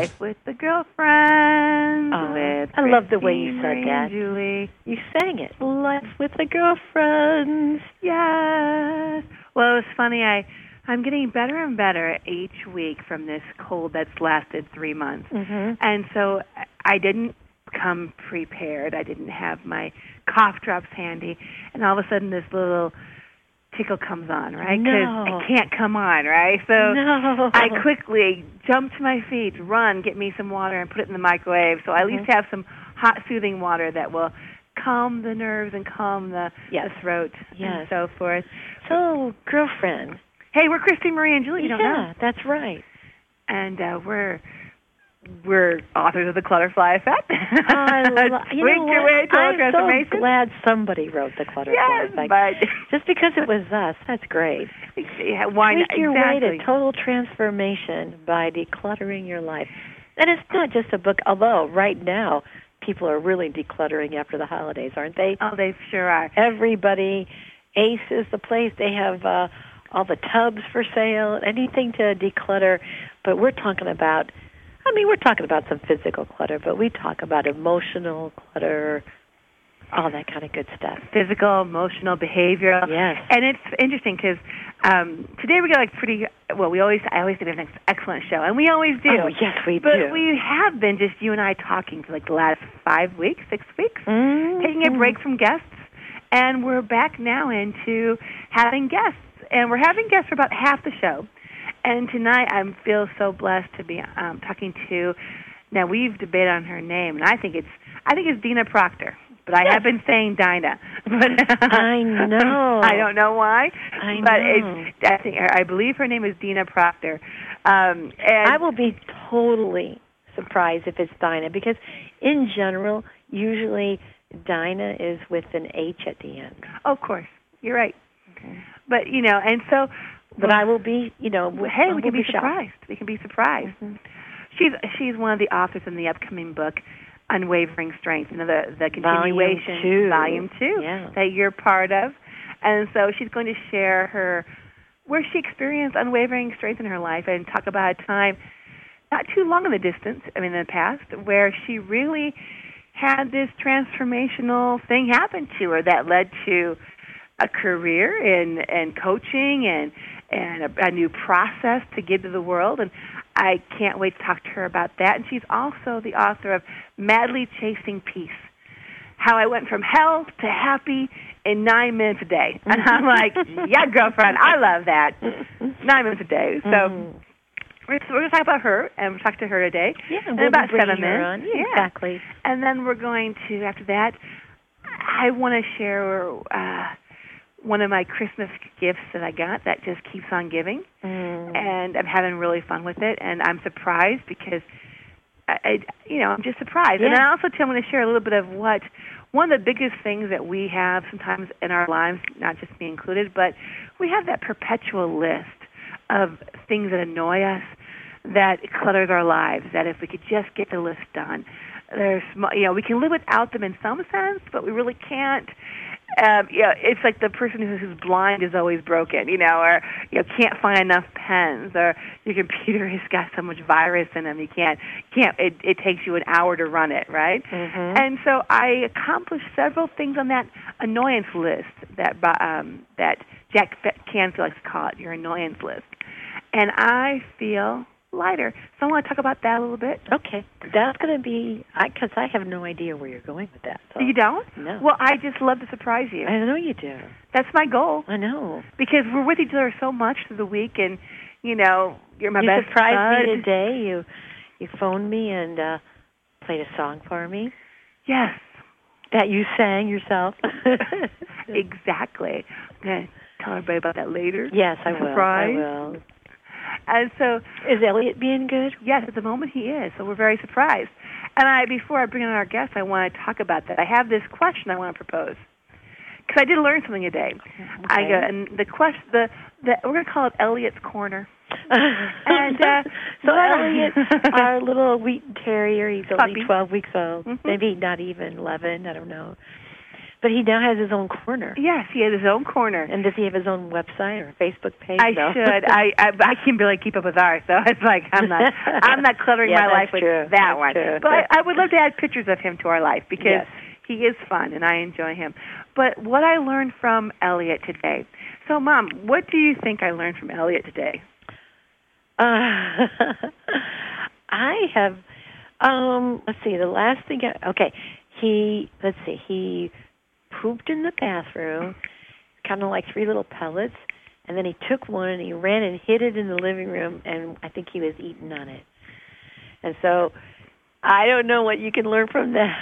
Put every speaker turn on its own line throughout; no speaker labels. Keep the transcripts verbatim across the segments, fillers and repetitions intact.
Life with the Girlfriends.
Oh,
with
I love the way
Christine,
you said
Marie,
that.
and Julie.
You sang it. Life with the Girlfriends.
Yes. Well, it's funny. I, I'm getting better and better each week from this cold that's lasted three months.
Mm-hmm.
And so I didn't come prepared. I didn't have my cough drops handy. And all of a sudden this little tickle comes on, right? Because
No.
it can't come on, right? So
No.
I quickly jump to my feet, run, get me some water, and put it in the microwave. So I at least
Mm-hmm.
have some hot, soothing water that will calm the nerves and calm the,
Yes.
the throat
Yes.
and so forth.
So, girlfriend.
Hey, we're Christine, Marie, and Julie. You don't know.
Yeah, that's right.
And uh, we're we're authors of the Clutterfly Effect.
I lo- you
Tweak
know
your
what?
way to
I'm
transformation.
so glad somebody wrote the Clutterfly
Yes,
Effect.
but
Just because it was us, that's great.
yeah, why not?
Tweak your
Exactly.
way to total transformation by decluttering your life. And it's not just a book, although right now people are really decluttering after the holidays, aren't they?
Oh, they sure are.
Everybody, Ace is the place. They have uh, all the tubs for sale, anything to declutter. But we're talking about, I mean, we're talking about some physical clutter, but we talk about emotional clutter, all that kind of good stuff.
Physical, emotional, behavioral.
Yes.
And it's interesting because um, today we got like pretty, well, we always, I always think it's an ex- excellent show, and we always do.
Oh, yes, we
but
do.
But we have been just you and I talking for like the last five weeks, six weeks,
Mm-hmm.
taking a break from guests, and we're back now into having guests. And we're having guests for about half the show. And tonight I feel so blessed to be um, talking to, now we've debated on her name, and I think it's, I think it's Dina Proctor. But I
Yes.
have been saying Dinah. But
I know.
I don't know why.
I
but
know.
It's, I think I believe her name is Dina Proctor. Um, and
I will be totally surprised if it's Dinah, because in general, usually Dinah is with an H at the end.
Oh, of course, you're right. Okay. But you know, and so.
But
well,
I will be, you know,
hey,
I
we can
will
be,
shocked.
surprised. We can be surprised. Mm-hmm. She's she's one of the authors in the upcoming book, Unwavering Strength, you know, the, the continuation,
Volume two.
volume two
Yeah.
that you're part of. And so she's going to share her, where she experienced unwavering strength in her life and talk about a time not too long in the distance, I mean in the past, where she really had this transformational thing happen to her that led to a career in, in coaching and, and a, a new process to give to the world. And I can't wait to talk to her about that. And she's also the author of Madly Chasing Peace, How I Went from Hell to Happy in Nine Minutes a Day. And I'm like, yeah, girlfriend, I love that. Nine minutes a day. So
Mm-hmm.
we're, we're going to talk about her, and we'll talk to her today.
Yeah,
in
we'll
about
be bringing
seven
her
minutes.
on. Yeah,
Yeah.
exactly.
And then we're going to, after that, I want to share uh, one of my Christmas gifts that I got that just keeps on giving.
Mm.
And I'm having really fun with it, and I'm surprised because, I, I you know, I'm just surprised.
Yeah.
And I also too, I'm going to share a little bit of what, one of the biggest things that we have sometimes in our lives, not just me included, but we have that perpetual list of things that annoy us, that clutters our lives, that if we could just get the list done, there's, you know, we can live without them in some sense, but we really can't. Um, yeah, it's like the person who's, who's blind is always broken, you know, or you know can't find enough pens, or your computer has got so much virus in them you can't can't. It, it takes you an hour to run it, right?
Mm-hmm.
And so I accomplished several things on that annoyance list that um, that Jack Canfield likes to call it, your annoyance list, and I feel lighter. So I want to talk about that a little bit.
Okay. That's going to be, because I, I have no idea where you're going with that. So.
You don't?
No.
Well, I just love to surprise you.
I know you do.
That's my goal.
I know.
Because we're with each other so much through the week, and, you know, you're my
you
best
surprised
bud.
me today. You you phoned me and uh, played a song for me.
Yes.
That you sang yourself.
Exactly. I'm going to tell everybody about that later.
Yes, I will.
Surprise.
I will.
And so,
is Elliot being good?
Yes, at the moment he is. So we're very surprised. And I, before I bring on our guest, I want to talk about that. I have this question I want to propose because I did learn something today.
Okay.
I go, and the question, the, the we're going to call it Elliot's Corner. and uh,
so Elliot, our little Wheaten Terrier, he's
Puppy.
only twelve weeks old,
Mm-hmm.
maybe not even eleven. I don't know. But he now has his own corner.
Yes, he has his own corner.
And does he have his own website or Facebook page?
I
no.
should. I, I I can barely keep up with ours, so it's like I'm not I'm not cluttering
yeah,
my life with
true.
that
that's
one.
True.
But I, I would love to add pictures of him to our life because
yes.
he is fun and I enjoy him. But what I learned from Elliot today. So, Mom, what do you think I learned from Elliot today?
Uh, I have. Um, let's see. The last thing. I, okay, he. Let's see. He pooped in the bathroom, kind of like three little pellets, and then he took one and he ran and hid it in the living room, and I think he was eating on it. And so, I don't know what you can learn from that.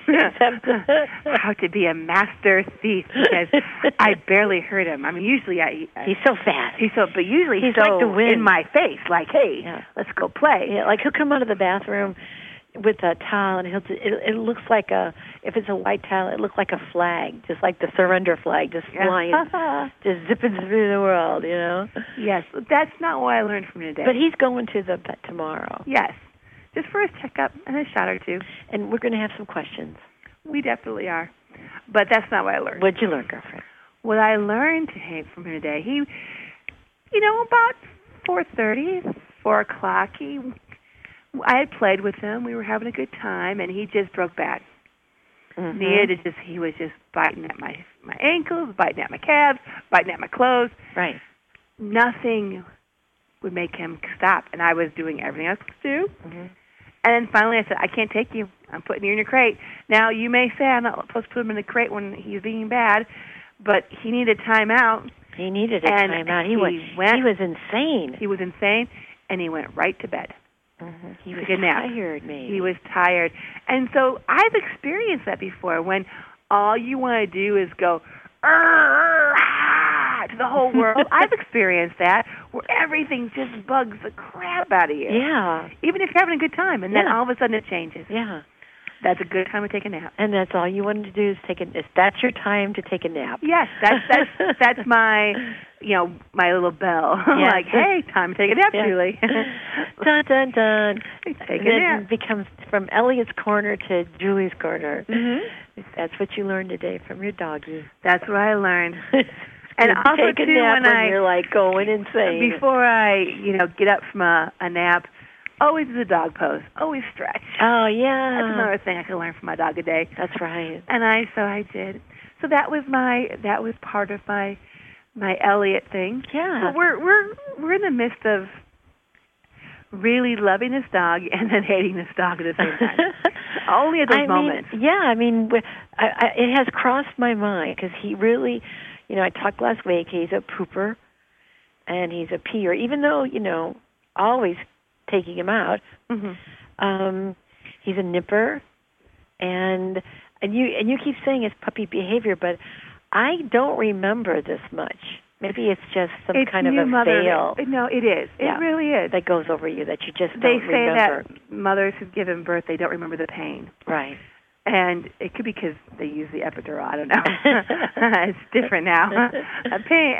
How to be a master thief because I barely heard him. I mean, usually I, I
he's so fast.
He's so, but usually he's,
he's
so
like the wind
in my face, like, hey,
yeah.
let's go play.
Yeah, like he'll come out of the bathroom with a towel, and he'll. It, it looks like a. If it's a white towel, it looks like a flag, just like the surrender flag, just flying, just zipping through the world, you know.
Yes, that's not what I learned from today.
But he's going to the vet tomorrow.
Yes, just for a checkup and a shot or two.
And we're going to have some questions.
We definitely are. But that's not what I learned.
What'd you learn, girlfriend?
What I learned from him today, he, you know, about four thirty, four o'clock, he, I had played with him. We were having a good time, and he just broke bad.
Mm-hmm.
He, had to just, he was just biting at my, my ankles, biting at my calves, biting at my clothes.
Right.
Nothing would make him stop, and I was doing everything I was supposed to do.
Mm-hmm.
And then finally I said, I can't take you. I'm putting you in your crate. Now, you may say I'm not supposed to put him in the crate when he's being bad, but he needed time out.
He needed a
and
time out. He,
he
went,
went.
He was insane.
He was insane, and he went right to bed.
Mm-hmm. He was
Took a nap.
tired, maybe.
He was tired. And so I've experienced that before when all you want to do is go, ah, to the whole world. I've experienced that where everything just bugs the crap out of you.
Yeah.
Even if you're having a good time, and then
Yeah.
all of a sudden it changes.
Yeah.
That's a good time to take a nap.
And that's all you wanted to do is take a. Is that's your time to take a nap?
Yes, that's that's that's my, you know, my little bell.
Yes.
Like, hey, time to take a nap,
Yeah.
Julie.
Dun dun dun.
Take
and
a
then
nap.
it becomes from Elliot's corner to Julie's corner.
Mm-hmm.
That's what you learned today from your doggie.
That's what I learned. And
You
also
take a
too,
nap
when
when
I
you're like going insane.
before I, you know, get up from a, a nap, always do the dog pose. Always stretch.
Oh yeah.
That's another thing I can learn from my dog today.
That's right.
And I so I did. So that was my that was part of my my Elliot thing.
Yeah.
But we're we're we're in the midst of really loving this dog and then hating this dog at the same time. Only at those
I
moments.
Mean, yeah, I mean, we- I, I, it has crossed my mind because he really, you know, I talked last week. He's a pooper and he's a peer. Even though, you know, always taking him out,
Mm-hmm.
um, he's a nipper, and and you and you keep saying it's puppy behavior, but I don't remember this much. Maybe it's just some
It's
kind of
new
a
mother,
veil
No, it is. It
Yeah.
really is.
that goes over you that you just
They
don't
say
remember.
that mothers who've given birth, they don't remember the pain.
Right.
And it could be because they use the epidural. I don't know. It's different now. A pain.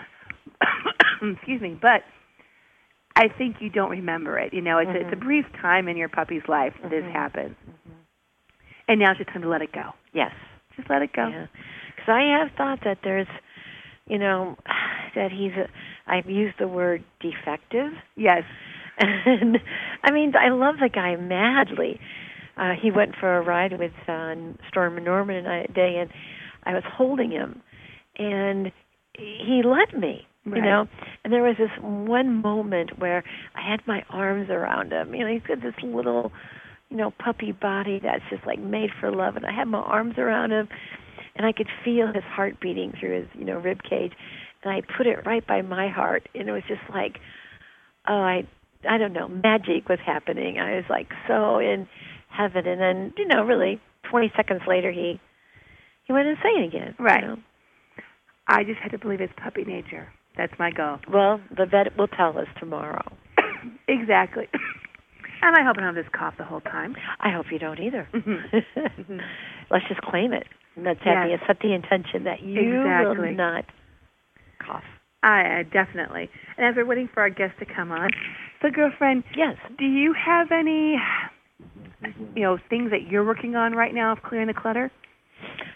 Excuse me. But I think you don't remember it. You know, it's,
Mm-hmm.
it's a brief time in your puppy's life that this
Mhm.
happens.
Mm-hmm.
And now it's just time to let it go.
Yes.
Just let it go.
Yeah. Because I have thought that there's, you know, that he's, a, I've used the word defective.
Yes.
And, I mean, I love the guy madly. Uh, he went for a ride with uh, Storm and Norman and I day, and I was holding him, and he let me, you
Right.
know. And there was this one moment where I had my arms around him. You know, he's got this little, you know, puppy body that's just like made for love, and I had my arms around him, and I could feel his heart beating through his, you know, rib cage, and I put it right by my heart, and it was just like, oh, I, I don't know, magic was happening. I was like so in heaven, and then, you know, really twenty seconds later, he he went insane again.
Right.
You know?
I just had to believe it's puppy nature. That's my goal.
Well, the vet will tell us tomorrow.
Exactly. And I hope I don't have this cough the whole time.
I hope you don't either.
Mhm.
Let's just claim it. Let's have
Yes.
the, set the intention that you
Exactly.
will not cough.
I uh, definitely. And as we're waiting for our guest to come on, so girlfriend,
Yes.
do you have any, you know, things that you're working on right now of clearing the clutter?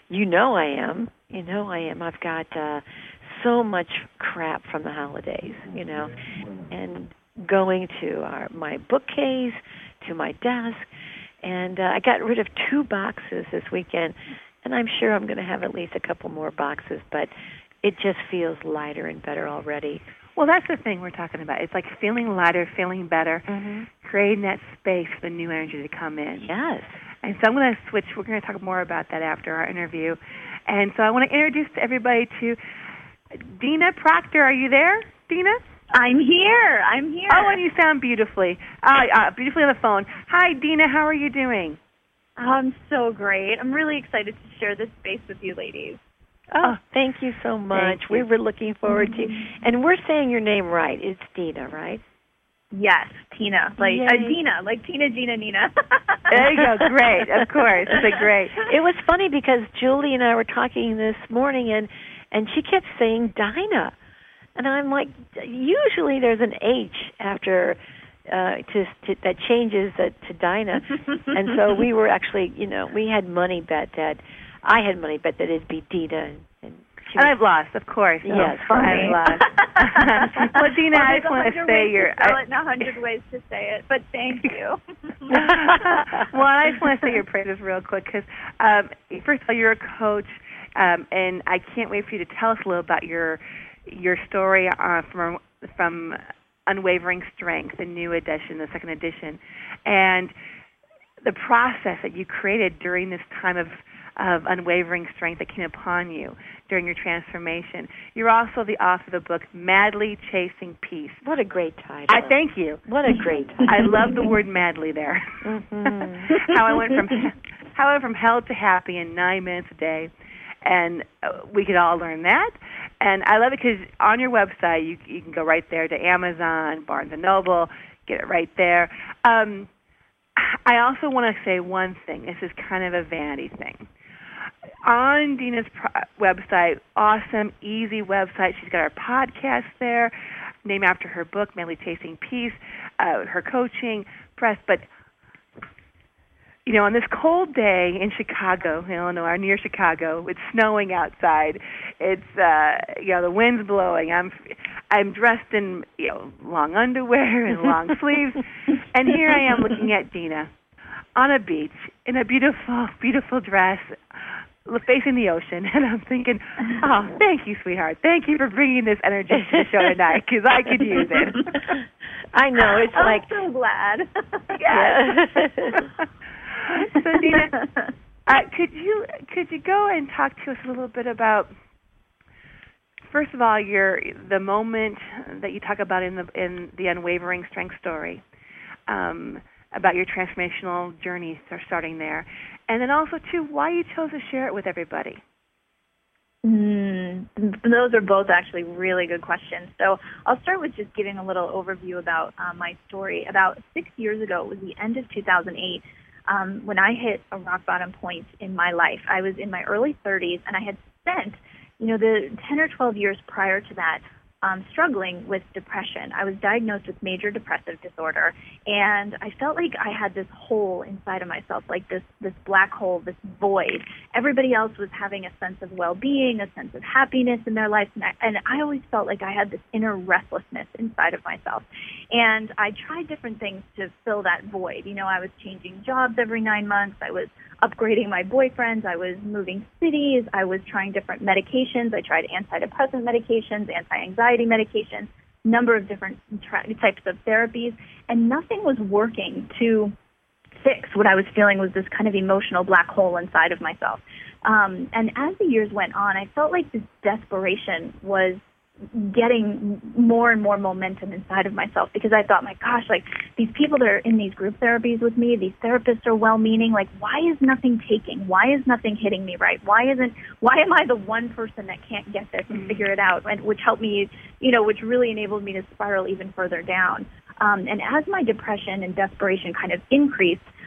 You know I am. You know I am. I've got uh, so much crap from the holidays, you know, and going to our, my bookcase, to my desk, and uh, I got rid of two boxes this weekend, and I'm sure I'm going to have at least a couple more boxes, but it just feels lighter and better already.
Well, that's the thing we're talking about. It's like feeling lighter, feeling better,
mm-hmm.
creating that space for the new energy to come in.
Yes.
And so I'm going to switch. We're going to talk more about that after our interview. And so I want to introduce everybody to Dina Proctor. Are you there, Dina?
I'm here. I'm here.
Oh, and you sound beautifully, uh, uh, beautifully on the phone. Hi, Dina. How are you doing?
I'm so great. I'm really excited to share this space with you ladies.
Oh, thank you so much.
You.
We were looking forward mm-hmm. to, and we're saying your name right. It's Dina, right?
Yes, Tina, like uh, Dina, like Tina, Gina, Nina.
There you go. Great, of course. It's a great.
It was funny because Julie and I were talking this morning, and and she kept saying Dinah, and I'm like, usually there's an H after uh, to, to that changes that to Dinah, and so we were actually, you know, we had money bet that I had money bet that it'd be Dina, and, and
And I've lost, of course.
Yes,
oh, I've lost. Well, Dina,
well,
I just want to say you're.
To tell it and a hundred ways to say it, but thank you.
Well, I just want to say your praises real quick because, um, first of all, you're a coach, um, and I can't wait for you to tell us a little about your your story uh, from from Unwavering Strength, the new edition, the second edition, and the process that you created during this time of. of unwavering strength that came upon you during your transformation. You're also the author of the book, Madly Chasing Peace.
What a great title.
I thank you.
What a great title.
I love the word madly there.
Mm-hmm.
How I went from how I went from hell to happy in nine minutes a day. And uh, we could all learn that. And I love it because on your website, you, you can go right there to Amazon, Barnes and Noble, get it right there. Um, I also want to say one thing. This is kind of a vanity thing. On Dina's pro- website, awesome, easy website. She's got her podcast there, named after her book, Madly Chasing Peace, uh, her coaching, press. But, you know, on this cold day in Chicago, Illinois, or near Chicago, it's snowing outside. It's, uh, you know, the wind's blowing. I'm I'm dressed in, you know, long underwear and long sleeves. And here I am looking at Dina on a beach in a beautiful, beautiful dress, facing the ocean, and I'm thinking, oh, thank you, sweetheart. Thank you for bringing this energy to the show tonight, because I could use it.
I know. It's
I'm
like...
I'm so glad.
Yeah. So, Dina, uh, could you could you go and talk to us a little bit about, first of all, your the moment that you talk about in the in the Unwavering Strength story, um, about your transformational journey starting there, and then also, too, why you chose to share it with everybody.
Mm, those are both actually really good questions. So I'll start with just giving a little overview about uh, my story. About six years ago, it was the end of two thousand eight, um, when I hit a rock bottom point in my life. I was in my early thirties, and I had spent, you know, the ten or twelve years prior to that Um, struggling with depression. I was diagnosed with major depressive disorder, and I felt like I had this hole inside of myself, like this this black hole, this void. Everybody else was having a sense of well-being, a sense of happiness in their life, and I, and I always felt like I had this inner restlessness inside of myself. And I tried different things to fill that void. You know, I was changing jobs every nine months. I was upgrading my boyfriends. I was moving cities. I was trying different medications. I tried antidepressant medications, anti-anxiety medications, number of different tra- types of therapies, and nothing was working to fix what I was feeling was this kind of emotional black hole inside of myself. Um, and as the years went on, I felt like this desperation was getting more and more momentum inside of myself, because I thought, my gosh, like these people that are in these group therapies with me, these therapists are well-meaning. Like, why is nothing taking? Why is nothing hitting me right? Why isn't, why am I the one person that can't get this and figure it out? And which helped me, you know, which really enabled me to spiral even further down. Um, and as my depression and desperation kind of increased,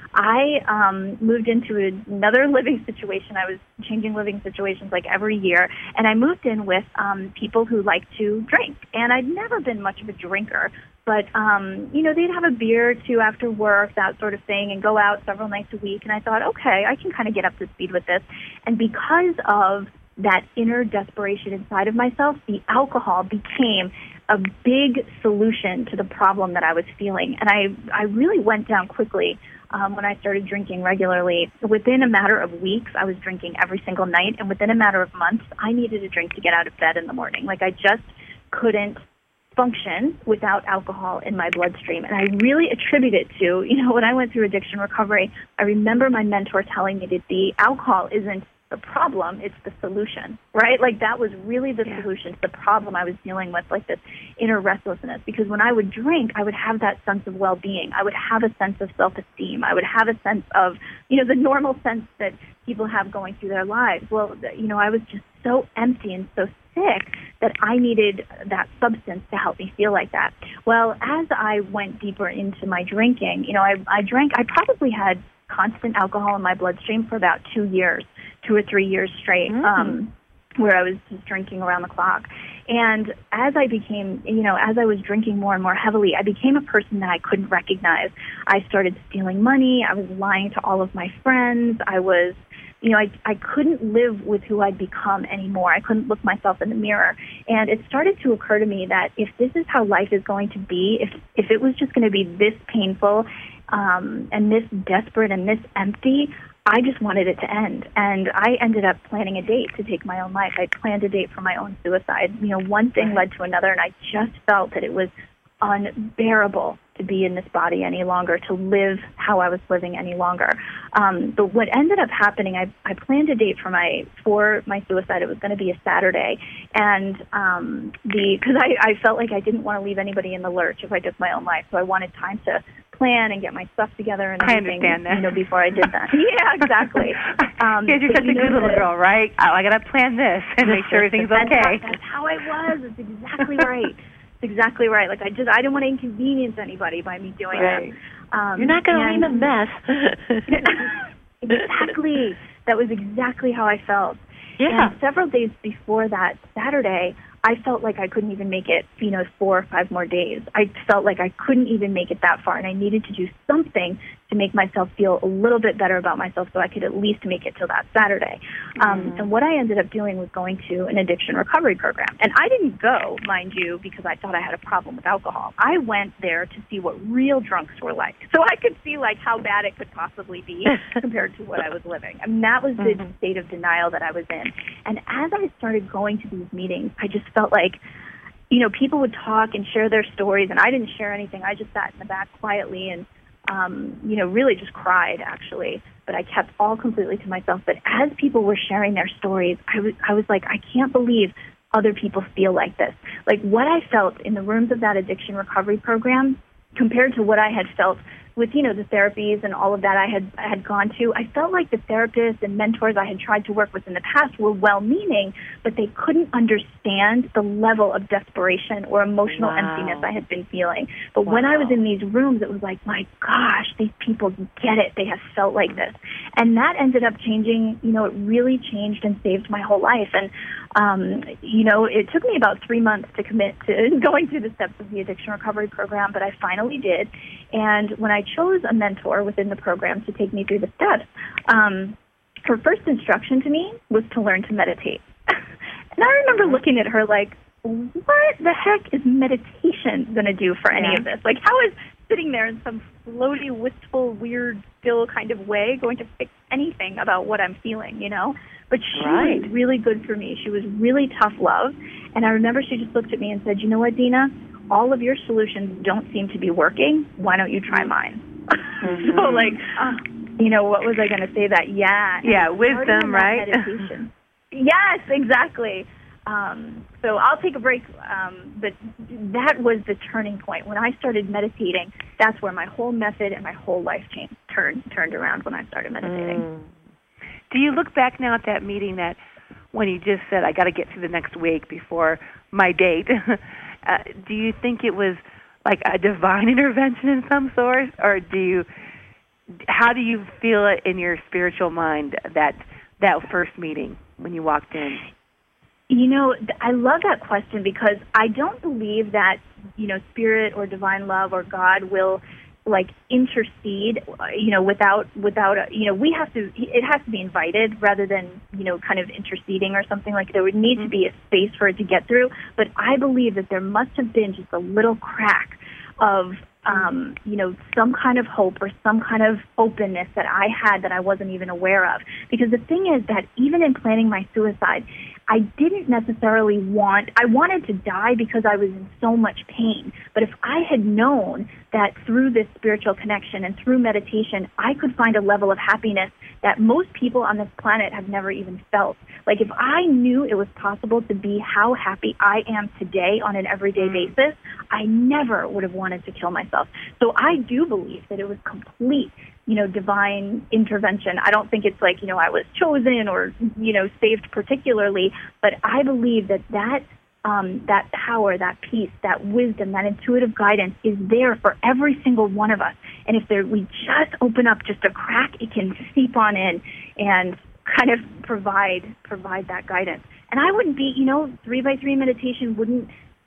I um, moved into another living situation. I was changing living situations like every year, and I moved in with um, people who like to drink. And I'd never been much of a drinker, but, um, you know, they'd have a beer or two after work, that sort of thing, and go out several nights a week. And I thought, okay, I can kind of get up to speed with this. And because of that inner desperation inside of myself, the alcohol became a big solution to the problem that I was feeling. And I, I really went down quickly um, when I started drinking regularly. Within a matter of weeks, I was drinking every single night. And within a matter of months, I needed a drink to get out of bed in the morning. Like, I just couldn't function without alcohol in my bloodstream. And I really attribute it to, you know, when I went through addiction recovery, I remember my mentor telling me that the alcohol isn't the problem, it's the solution, right? Like, that was really the yeah. solution to the problem I was dealing with, like this inner restlessness. Because when I would drink, I would have that sense of well-being. I would have a sense of self-esteem. I would have a sense of, you know, the normal sense that people have going through their lives. Well, you know, I was just so empty and so sick that I needed that substance to help me feel like that. Well, as I went deeper into my drinking, you know, I, I drank, I probably had constant alcohol in my bloodstream for about two years, two or three years straight, mm-hmm. um, where I was just drinking around the clock. And as I became, you know, as I was drinking more and more heavily, I became a person that I couldn't recognize. I started stealing money. I was lying to all of my friends. I was, you know, I, I couldn't live with who I'd become anymore. I couldn't look myself in the mirror. And it started to occur to me that if this is how life is going to be, if if it was just going to be this painful um, and this desperate and this empty, I just wanted it to end. And I ended up planning a date to take my own life. I planned a date for my own suicide. You know, one thing led to another, and I just felt that it was unbearable to be in this body any longer, to live how I was living any longer. Um, but what ended up happening, I, I planned a date for my for my suicide. It was going to be a Saturday, and um, the because I, I felt like I didn't want to leave anybody in the lurch if I took my own life, so I wanted time to plan and get my stuff together and everything.
I understand that.
You know, before I did that. Yeah, exactly.
Um, because you're such you a good little the, girl, right? Oh, I got to plan this and make sure everything's okay.
That's how I was. It's exactly right. It's exactly right. Like, I just, I didn't want to inconvenience anybody by me doing
right.
that. Um,
You're not going to leave a mess.
Exactly. That was exactly how I felt.
Yeah.
And several days before that Saturday, I felt like I couldn't even make it, you know, four or five more days. I felt like I couldn't even make it that far, and I needed to do something to make myself feel a little bit better about myself so I could at least make it till that Saturday. Mm-hmm. Um, and what I ended up doing was going to an addiction recovery program. And I didn't go, mind you, because I thought I had a problem with alcohol. I went there to see what real drunks were like, so I could see, like, how bad it could possibly be compared to what I was living. I mean, that was the mm-hmm. state of denial that I was in. And as I started going to these meetings, I just felt like, you know, people would talk and share their stories, and I didn't share anything. I just sat in the back quietly and, um, you know, really just cried, actually. But I kept all completely to myself. But as people were sharing their stories, I was, I was like, I can't believe other people feel like this. Like, what I felt in the rooms of that addiction recovery program compared to what I had felt with, you know, the therapies and all of that I had I had gone to, I felt like the therapists and mentors I had tried to work with in the past were well-meaning, but they couldn't understand the level of desperation or emotional wow. emptiness I had been feeling. But wow. when I was in these rooms, it was like, my gosh, these people get it. They have felt like this. And that ended up changing, you know, it really changed and saved my whole life. And, um, you know, it took me about three months to commit to going through the steps of the addiction recovery program, but I finally did. And when I chose a mentor within the program to take me through the steps, um, her first instruction to me was to learn to meditate. And I remember looking at her like, what the heck is meditation going to do for any yeah. of this? Like, how is sitting there in some floaty, wistful, weird, still kind of way going to fix anything about what I'm feeling, you know? But she right. was really good for me. She was really tough love. And I remember she just looked at me and said, you know what, Dina? All of your solutions don't seem to be working. Why don't you try mine? Mm-hmm. So, like, uh, you know, what was I going to say? That, yeah.
Yeah, wisdom, right?
Meditation. Yes, exactly. Um, so I'll take a break, um, but that was the turning point. When I started meditating, that's where my whole method and my whole life changed, turned, turned around when I started meditating.
Mm. Do you look back now at that meeting that when you just said, I got to get through the next week before my date, uh, do you think it was like a divine intervention in some sort, or do you how do you feel it in your spiritual mind, that that first meeting when you walked in?
You know, I love that question because I don't believe that, you know, spirit or divine love or God will, like, intercede, you know, without, without a, you know, we have to, it has to be invited rather than, you know, kind of interceding or something. Like, there would need mm-hmm. to be a space for it to get through. But I believe that there must have been just a little crack of, um, you know, some kind of hope or some kind of openness that I had that I wasn't even aware of. Because the thing is that even in planning my suicide, I didn't necessarily want, I wanted to die because I was in so much pain. But if I had known that through this spiritual connection and through meditation, I could find a level of happiness that most people on this planet have never even felt. Like, if I knew it was possible to be how happy I am today on an everyday basis, I never would have wanted to kill myself. So I do believe that it was complete, you know, divine intervention. I don't think it's like, you know, I was chosen or, you know, saved particularly, but I believe that that um, that power, that peace, that wisdom, that intuitive guidance is there for every single one of us. And if there, we just open up just a crack, it can seep on in and kind of provide provide that guidance. And I wouldn't be, you know, three by three meditation wouldn't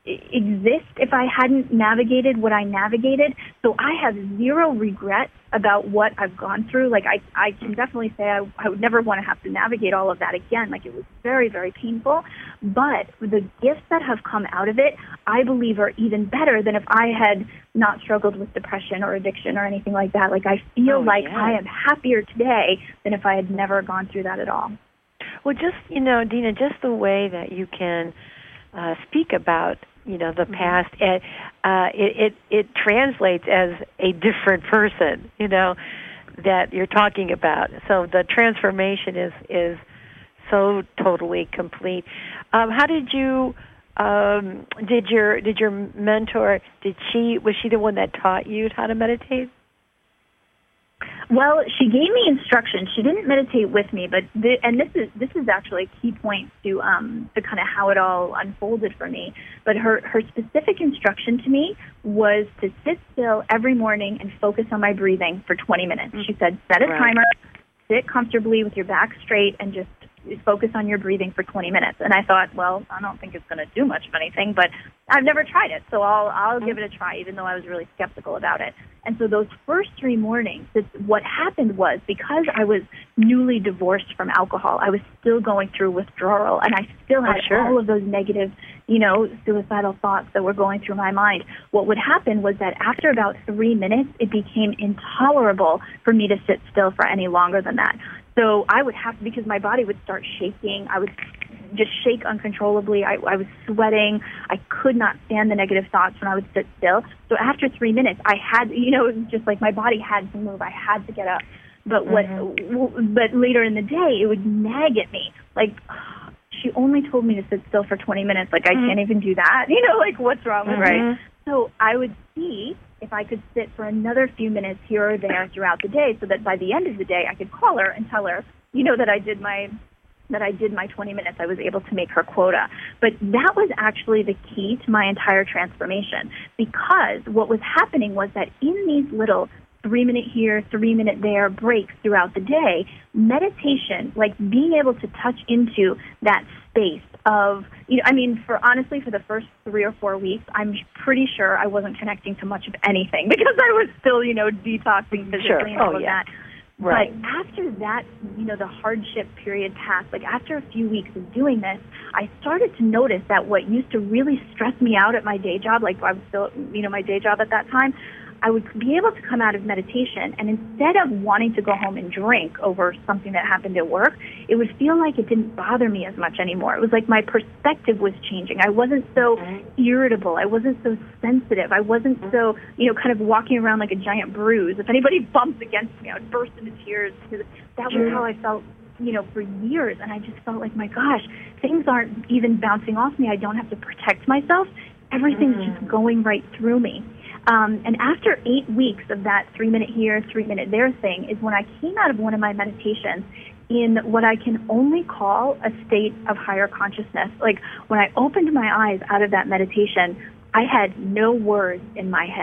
exist if I hadn't navigated what I navigated. So I have zero regrets about what I've gone through. Like, I, I can definitely say I, I would never want to have to navigate all of that again. Like, it was very, very painful. But the gifts that have come out of it, I believe, are even better than if I had not struggled with depression or addiction or anything like that. Like, I feel
oh,
like
yeah.
I am happier today than if I had never gone through that at all.
Well, just, you know, Dina, just the way that you can uh, speak about, you know, the past, and uh, it, it it translates as a different person, you know, that you're talking about. So the transformation is is so totally complete. Um, how did you? Um, did your did your mentor? Did she was she the one that taught you how to meditate?
Well, she gave me instructions. She didn't meditate with me, but the, and this is this is actually a key point to um to kind of how it all unfolded for me. But her her specific instruction to me was to sit still every morning and focus on my breathing for twenty minutes. She said, set a
right.
timer, sit comfortably with your back straight, and just focus on your breathing for twenty minutes. And I thought, well, I don't think it's going to do much of anything, but I've never tried it, so I'll I'll give it a try, even though I was really skeptical about it. And so those first three mornings, what happened was, because I was newly divorced from alcohol, I was still going through withdrawal, and I still had
oh, sure.
all of those negative, you know, suicidal thoughts that were going through my mind. What would happen was that after about three minutes, it became intolerable for me to sit still for any longer than that. So I would have to, because my body would start shaking. I would just shake uncontrollably. I, I was sweating. I could not stand the negative thoughts when I would sit still. So after three minutes, I had, you know, it was just like my body had to move. I had to get up. But what? Mm-hmm. But later in the day, it would nag at me. Like, oh, she only told me to sit still for twenty minutes. Like, I mm-hmm. can't even do that. You know, like, what's wrong with
mm-hmm.
me? So I would see if I could sit for another few minutes here or there throughout the day, so that by the end of the day, I could call her and tell her, you know, that I did my that I did my twenty minutes. I was able to make her quota. But that was actually the key to my entire transformation, because what was happening was that in these little three-minute here, three-minute there breaks throughout the day, meditation, like being able to touch into that space of, you know, I mean, for honestly, for the first three or four weeks, I'm pretty sure I wasn't connecting to much of anything because I was still, you know, detoxing physically
sure.
and all
oh,
of
yeah.
that.
Right.
But after that, you know, the hardship period passed, like after a few weeks of doing this, I started to notice that what used to really stress me out at my day job, like I was still, you know, my day job at that time, I would be able to come out of meditation, and instead of wanting to go home and drink over something that happened at work, it would feel like it didn't bother me as much anymore. It was like my perspective was changing. I wasn't so irritable. I wasn't so sensitive. I wasn't so, you know, kind of walking around like a giant bruise. If anybody bumped against me, I would burst into tears. That was how I felt, you know, for years. And I just felt like, my gosh, things aren't even bouncing off me. I don't have to protect myself. Everything's mm. just going right through me. Um, and after eight weeks of that three-minute here, three-minute there thing is when I came out of one of my meditations in what I can only call a state of higher consciousness. Like, when I opened my eyes out of that meditation, I had no words in my head.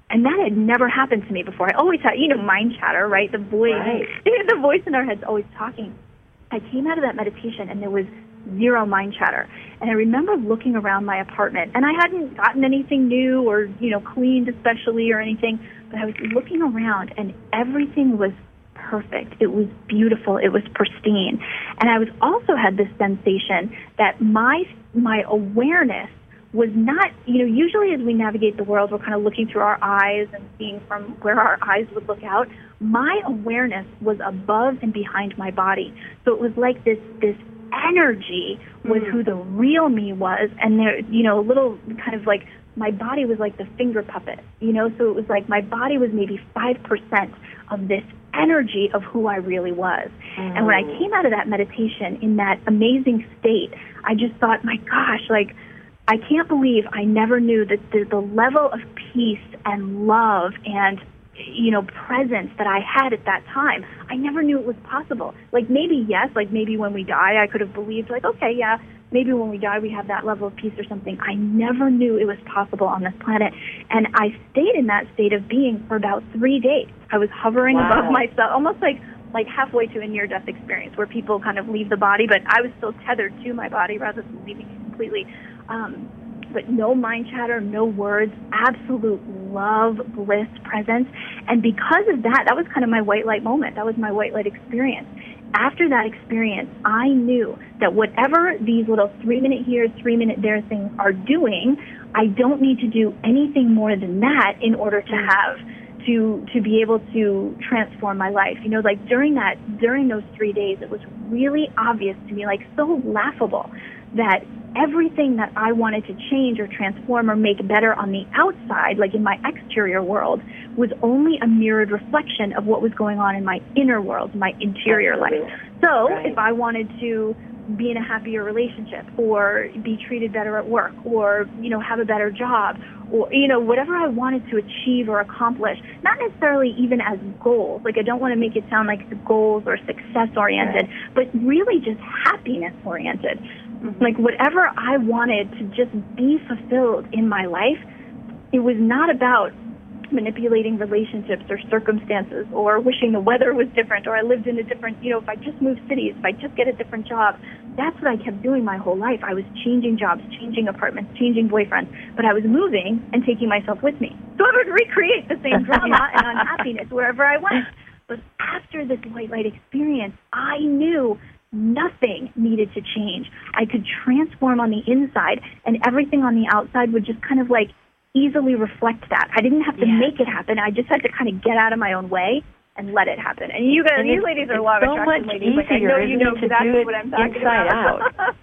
And that had never happened to me before. I always had, you know, mind chatter, right? The voice,
Right.
the voice in our heads always talking. I came out of that meditation and there was zero mind chatter. And I remember looking around my apartment, and I hadn't gotten anything new or, you know, cleaned especially or anything, but I was looking around and everything was perfect. It was beautiful. It was pristine. And I was also had this sensation that my my awareness was not, you know, usually as we navigate the world, we're kind of looking through our eyes and seeing from where our eyes would look out. My awareness was above and behind my body. So it was like this this energy was mm. who the real me was, and there, you know, a little kind of like my body was like the finger puppet, you know, so it was like my body was maybe five percent of this energy of who I really was. Mm. And when I came out of that meditation in that amazing state, I just thought, my gosh, like, I can't believe I never knew that the, the level of peace and love and, you know, presence that I had at that time, I never knew it was possible. Like, maybe, yes, like maybe when we die, I could have believed, like, okay, yeah, maybe when we die we have that level of peace or something. I never knew it was possible on this planet. And I stayed in that state of being for about three days. I was hovering wow. above myself, almost like like halfway to a near-death experience where people kind of leave the body, but I was still tethered to my body rather than leaving it completely. Um, but no mind chatter, no words, absolute love, bliss, presence. And because of that, that was kind of my white light moment. That was my white light experience. After that experience, I knew that whatever these little three-minute here, three-minute there things are doing, I don't need to do anything more than that in order to have to to be able to transform my life. You know, like during that, during those three days, it was really obvious to me, like so laughable, that everything that I wanted to change or transform or make better on the outside, like in my exterior world, was only a mirrored reflection of what was going on in my inner world, my interior life. So right. if I wanted to be in a happier relationship or be treated better at work or, you know, have a better job or, you know, whatever I wanted to achieve or accomplish, not necessarily even as goals. Like, I don't want to make it sound like goals or success-oriented, right. but really just happiness-oriented. Mm-hmm. Like, whatever I wanted to just be fulfilled in my life, it was not about manipulating relationships or circumstances or wishing the weather was different or I lived in a different, you know, if I just moved cities, if I just get a different job. That's what I kept doing my whole life. I was changing jobs, changing apartments, changing boyfriends, but I was moving and taking myself with me. So I would recreate the same drama and unhappiness wherever I went. But after this white light experience, I knew nothing needed to change. I could transform on the inside, and everything on the outside would just kind of like easily reflect that. I didn't have to yeah. make it happen. I just had to kind of get out of my own way and let it happen. And you guys, and you ladies are law of attraction ladies. Like, I know you know exactly what I'm talking
inside
about.
Out.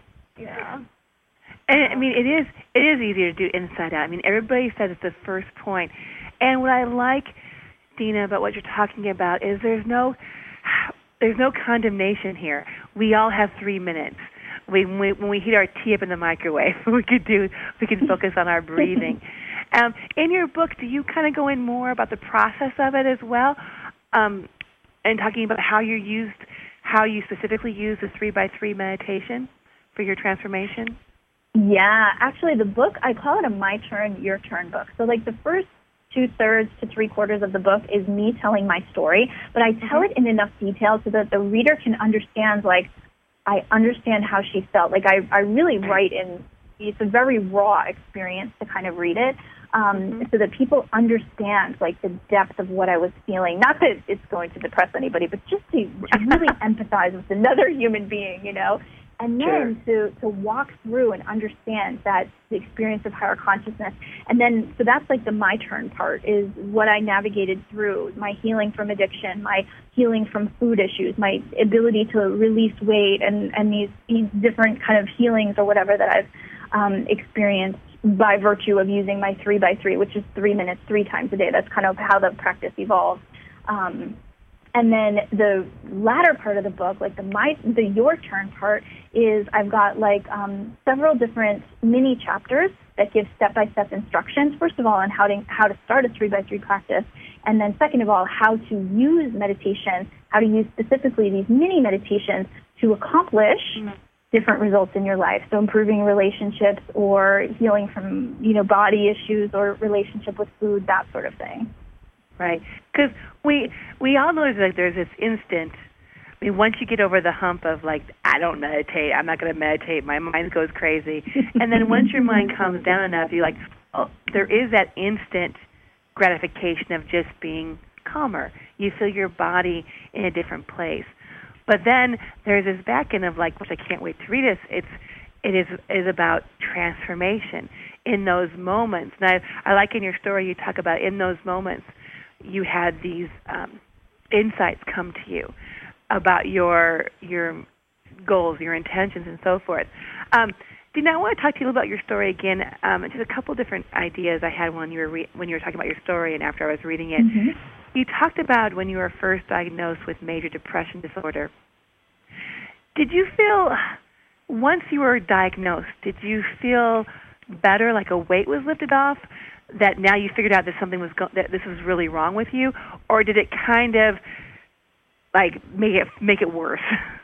yeah. And I mean, it is it is easier to do inside out. I mean, everybody says it's the first point. And what I like, Dina, about what you're talking about is there's no there's no condemnation here. We all have three minutes. We, when, we, when we heat our tea up in the microwave, we could do we can focus on our breathing. Um, in your book, do you kind of go in more about the process of it as well, um, and talking about how you used how you specifically use the three by three meditation for your transformation?
Yeah, actually, the book, I call it a my turn, your turn book. So, like, the first two-thirds to three-quarters of the book is me telling my story, but I tell it in enough detail so that the reader can understand, like, I understand how she felt. Like, I, I really write in, it's a very raw experience to kind of read it, um, mm-hmm. so that people understand, like, the depth of what I was feeling. Not that it's going to depress anybody, but just to, to really empathize with another human being, you know? And then sure. to, to walk through and understand that the experience of higher consciousness. And then, so that's like the my turn part, is what I navigated through, my healing from addiction, my healing from food issues, my ability to release weight, and, and these, these different kind of healings or whatever that I've um, experienced by virtue of using my three by three, which is three minutes, three times a day. That's kind of how the practice evolved. Um, And then the latter part of the book, like the my the your turn part, is I've got like um, several different mini chapters that give step-by-step instructions, first of all, on how to how to start a three by three practice, and then second of all, how to use meditation, how to use specifically these mini meditations to accomplish mm-hmm. different results in your life. So improving relationships or healing from, you know, body issues or relationship with food, that sort of thing.
Right. Because we, we all know that there's this instant, I mean, once you get over the hump of, like, I don't meditate, I'm not going to meditate, my mind goes crazy. And then once your mind calms down enough, you're like, oh, there is that instant gratification of just being calmer. You feel your body in a different place. But then there's this back end of, like, which I can't wait to read it. It's it is is about transformation in those moments. Now, I like in your story you talk about in those moments you had these um, insights come to you about your your goals, your intentions, and so forth. Um, Dina, I want to talk to you a little about your story again. Um, just a couple different ideas I had when you were re- when you were talking about your story and after I was reading it.
Mm-hmm.
You talked about when you were first diagnosed with major depression disorder. Did you feel, once you were diagnosed, did you feel better, like a weight was lifted off, that now you figured out that something was go- that this was really wrong with you, or did it kind of like make it make it worse?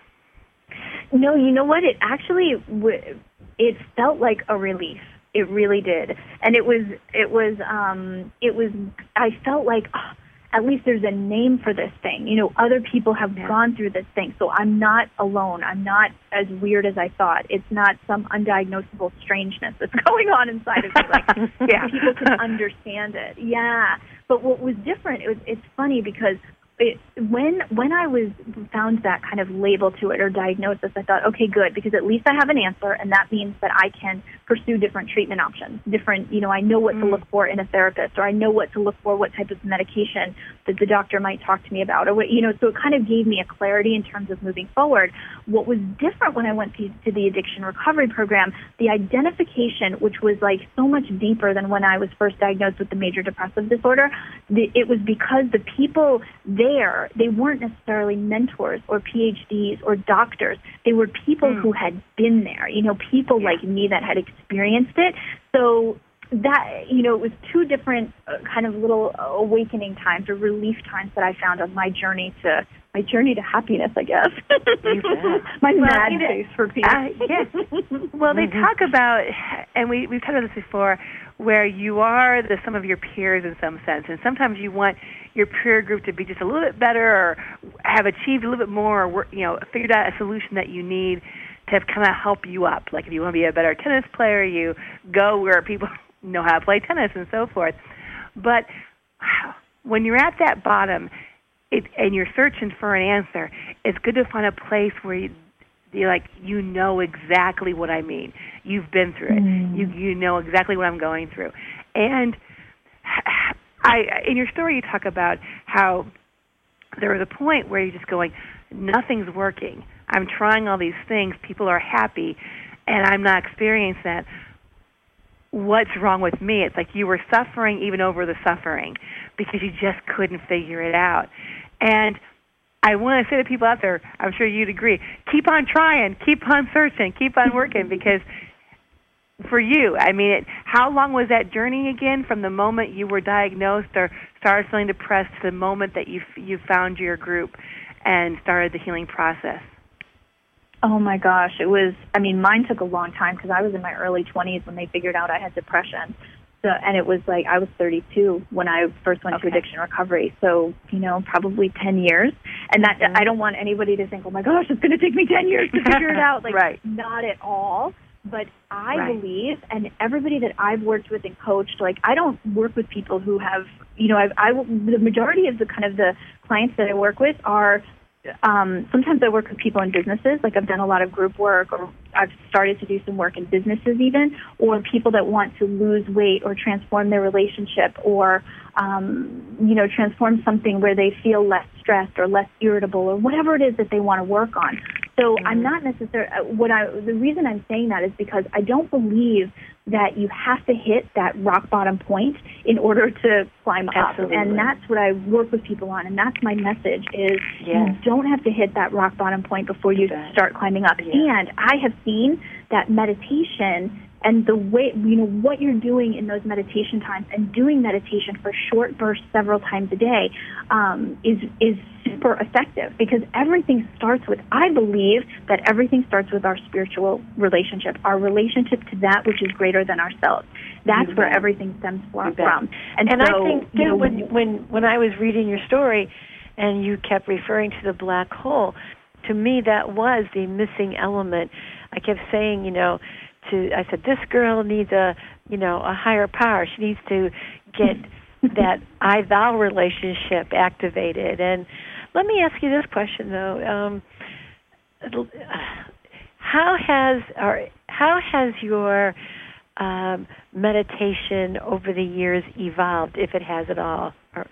No, you know what? It actually w- it felt like a relief. It really did, and it was it was um, it was. I felt like. Oh, at least there's a name for this thing. You know, other people have yeah. gone through this thing, so I'm not alone. I'm not as weird as I thought. It's not some undiagnosable strangeness that's going on inside of me. Like, yeah. people can understand it. Yeah. But what was different, it was, it's funny because it, when when I was found that kind of label to it or diagnosis, I thought, okay, good, because at least I have an answer, and that means that I can pursue different treatment options. Different, you know, I know what mm. to look for in a therapist, or I know what to look for, what type of medication that the doctor might talk to me about, or what, you know, so it kind of gave me a clarity in terms of moving forward. What was different when I went to, to the addiction recovery program, the identification, which was like so much deeper than when I was first diagnosed with the major depressive disorder, the, it was because the people there, they weren't necessarily mentors or P H Ds or doctors. They were people mm. who had been there, you know, people yeah. like me that had experienced it. So that, you know, it was two different uh, kind of little awakening times or relief times that I found on my journey to my journey to happiness, I guess. my well, mad you know, face for peace.
Uh, yes. Well, they talk about, and we, we've talked about this before, where you are the sum of your peers in some sense, and sometimes you want your peer group to be just a little bit better or have achieved a little bit more or, work, you know, figured out a solution that you need to have kind of help you up. Like if you want to be a better tennis player, you go where people know how to play tennis and so forth. But when you're at that bottom it, and you're searching for an answer, it's good to find a place where you, you're like, you know exactly what I mean. You've been through it. Mm. You you know exactly what I'm going through. And I, in your story, you talk about how there was a point where you're just going, nothing's working. I'm trying all these things. People are happy, and I'm not experiencing that. What's wrong with me? It's like you were suffering even over the suffering because you just couldn't figure it out. And I want to say to people out there, I'm sure you'd agree, keep on trying, keep on searching, keep on working, because for you, I mean, it, how long was that journey again from the moment you were diagnosed or started feeling depressed to the moment that you you found your group and started the healing process?
Oh, my gosh. It was, I mean, mine took a long time because I was in my early twenties when they figured out I had depression. So, and it was like I was thirty-two when I first went okay. to addiction recovery. So, you know, probably ten years. And that mm-hmm. I don't want anybody to think, oh, my gosh, it's going to take me ten years to figure it out. Like,
right.
not at all. But I
right.
believe, and everybody that I've worked with and coached, like I don't work with people who have, you know, I've, I the majority of the kind of the clients that I work with are, um, sometimes I work with people in businesses, like I've done a lot of group work, or I've started to do some work in businesses even, or people that want to lose weight or transform their relationship, or um, you know, transform something where they feel less stressed or less irritable, or whatever it is that they want to work on. So I'm not necessarily, what I, the reason I'm saying that is because I don't believe that you have to hit that rock bottom point in order to climb
Absolutely.
up. And that's what I work with people on, and that's my message is
yes.
you don't have to hit that rock bottom point before you start climbing up.
Yes.
And I have seen that meditation And the way, you know, what you're doing in those meditation times and doing meditation for short bursts several times a day um, is is super effective, because everything starts with, I believe that everything starts with our spiritual relationship, our relationship to that which is greater than ourselves. That's where everything stems from.
And, and
so,
I think, too, you know, when, when, when I was reading your story and you kept referring to the black hole, to me that was the missing element. I kept saying, you know, to I said, this girl needs a, you know, a higher power. She needs to get that I-thou relationship activated. And let me ask you this question, though. Um, how has or how has your um, meditation over the years evolved, if it has at all? Or,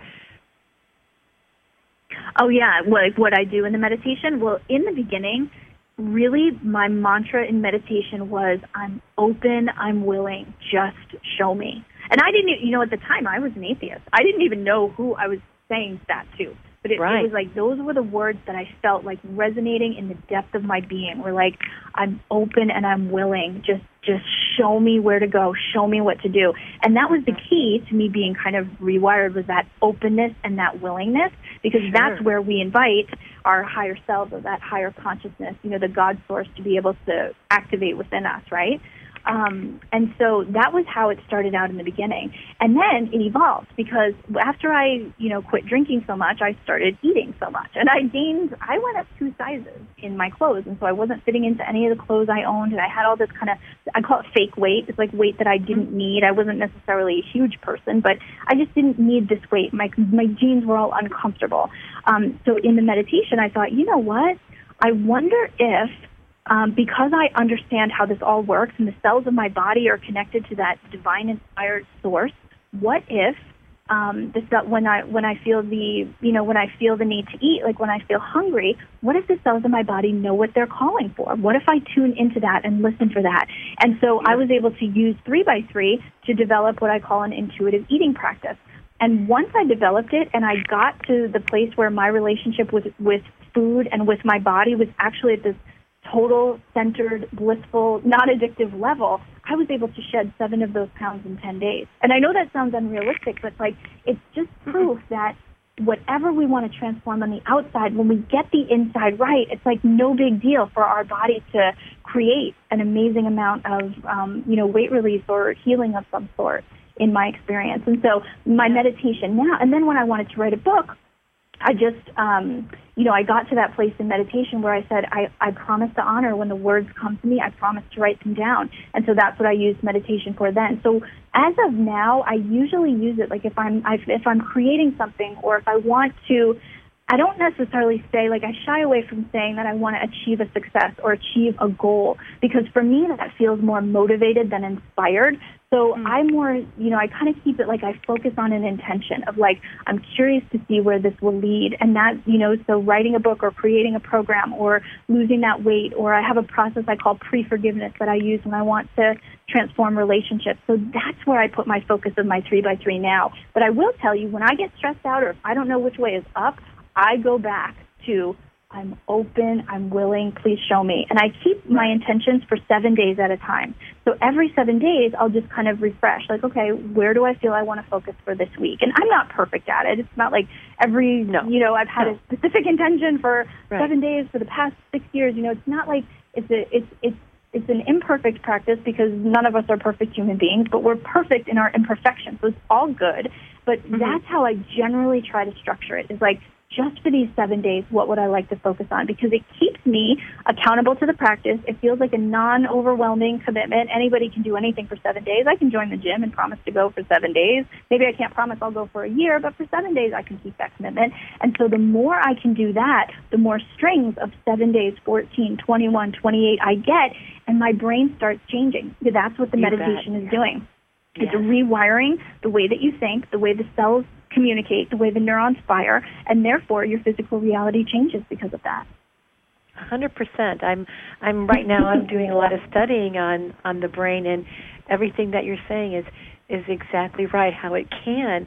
oh, yeah, like what I do in the meditation? Well, in the beginning, really my mantra in meditation was, I'm open, I'm willing, just show me. And I didn't, you know, at the time I was an atheist. I didn't even know who I was saying that to. But it,
right.
it was like, those were the words that I felt like resonating in the depth of my being. Were like, I'm open and I'm willing. Just, just show me where to go. Show me what to do. And that was the key to me being kind of rewired, was that openness and that willingness, because
sure.
that's where we invite our higher selves, or that higher consciousness, you know, the God source, to be able to activate within us, right? Um, and so that was how it started out in the beginning. And then it evolved, because after I, you know, quit drinking so much, I started eating so much. And I gained, I went up two sizes in my clothes. And so I wasn't fitting into any of the clothes I owned. And I had all this kind of, I call it fake weight. It's like weight that I didn't need. I wasn't necessarily a huge person, but I just didn't need this weight. My, my jeans were all uncomfortable. Um, so in the meditation, I thought, you know what? I wonder if, Um, because I understand how this all works and the cells of my body are connected to that divine inspired source, what if um, this, that when I when I feel the you know when I feel the need to eat, like when I feel hungry, what if the cells of my body know what they're calling for? What if I tune into that and listen for that? And so I was able to use three by three to develop what I call an intuitive eating practice. And once I developed it and I got to the place where my relationship with with food and with my body was actually at this total, centered, blissful, non-addictive level, I was able to shed seven of those pounds in ten days. And I know that sounds unrealistic, but like, it's just proof that whatever we want to transform on the outside, when we get the inside right, it's like no big deal for our body to create an amazing amount of, um, you know, weight release or healing of some sort, in my experience. And so my meditation now, and then when I wanted to write a book, I just, um, you know, I got to that place in meditation where I said, I, I promise to honor when the words come to me. I promise to write them down. And so that's what I use meditation for then. So as of now, I usually use it like if I'm if I'm creating something, or if I want to, I don't necessarily say, like, I shy away from saying that I want to achieve a success or achieve a goal, because for me that feels more motivated than inspired. So mm. I more, you know, I kind of keep it like I focus on an intention of like, I'm curious to see where this will lead. And that, you know, so writing a book or creating a program or losing that weight, or I have a process I call pre-forgiveness that I use when I want to transform relationships. So that's where I put my focus of my three by three now. But I will tell you, when I get stressed out or if I don't know which way is up, I go back to, I'm open, I'm willing, please show me. And I keep my intentions for seven days at a time. So every seven days, I'll just kind of refresh, like, okay, where do I feel I want to focus for this week? And I'm not perfect at it. It's not like every, no. you know, I've had no. a specific intention for right. seven days for the past six years. You know, it's not like it's a, it's, it's, it's an imperfect practice, because none of us are perfect human beings, but we're perfect in our imperfections. So it's all good. But mm-hmm. that's how I generally try to structure it, is like, just for these seven days, what would I like to focus on? Because it keeps me accountable to the practice. It feels like a non-overwhelming commitment. Anybody can do anything for seven days. I can join the gym and promise to go for seven days. Maybe I can't promise I'll go for a year, but for seven days I can keep that commitment. And so the more I can do that, the more strings of seven days, fourteen, twenty-one, twenty-eight I get, and my brain starts changing. That's what the you meditation bet. is doing. Yes. It's rewiring the way that you think, the way the cells communicate, the way the neurons fire, and therefore your physical reality changes because of that.
one hundred percent. I'm I'm right now I'm doing a lot of studying on, on the brain, and everything that you're saying is is exactly right, how it can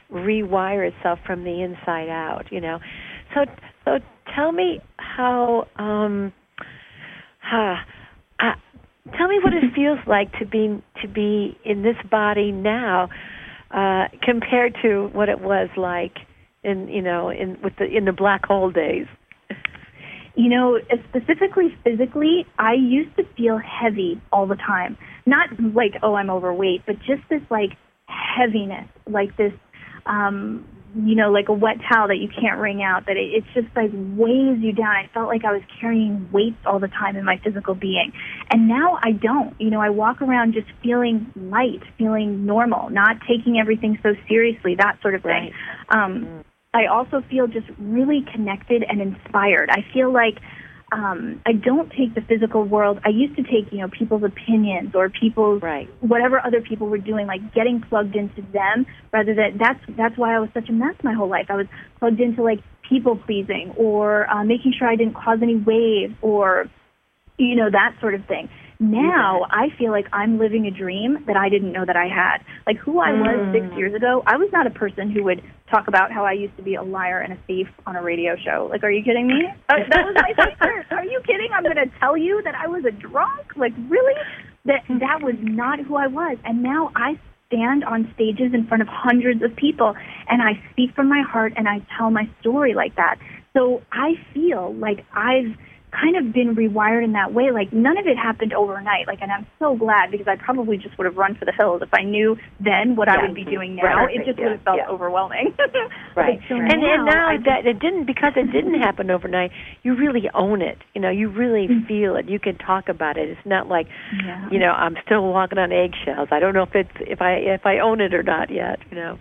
rewire itself from the inside out, you know. So so tell me how um uh, uh, tell me what it feels like to be to be in this body now, uh, compared to what it was like in you know in with the in the black hole days.
You know, specifically physically, I used to feel heavy all the time. Not like, oh, I'm overweight, but just this, like, heaviness, like this, um, you know, like a wet towel that you can't wring out, that it, it's just, like, weighs you down. I felt like I was carrying weights all the time in my physical being. And now I don't. You know, I walk around just feeling light, feeling normal, not taking everything so seriously, that sort of thing.
Right.
Um, mm-hmm. I also feel just really connected and inspired. I feel like um, I don't take the physical world. I used to take, you know, people's opinions or people's,
right.
whatever other people were doing, like getting plugged into them rather than, that's, that's why I was such a mess my whole life. I was plugged into like people pleasing or uh, making sure I didn't cause any waves or, you know, that sort of thing. Now I feel like I'm living a dream that I didn't know that I had. Like who I was
mm.
six years ago, I was not a person who would talk about how I used to be a liar and a thief on a radio show. Like, are you kidding me? Uh, that was my secret. Are you kidding? I'm going to tell you that I was a drunk? Like, really? That that was not who I was. And now I stand on stages in front of hundreds of people, and I speak from my heart, and I tell my story like that. So I feel like I've kind of been rewired in that way. Like none of it happened overnight. Like, and I'm so glad because I probably just would have run for the hills if I knew then what
yeah.
I would be doing now.
Right.
It just
yeah.
would have felt
yeah.
overwhelming.
Right.
So
and
now,
and now
I
that it didn't, because it didn't happen overnight, you really own it. You know, you really mm-hmm. feel it. You can talk about it. It's not like,
yeah.
you know, I'm still walking on eggshells. I don't know if it's if I if I own it or not yet. You know.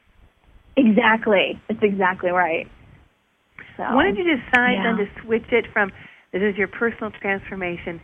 Exactly. That's exactly right. So,
when did you decide
yeah.
then to switch it from this is your personal transformation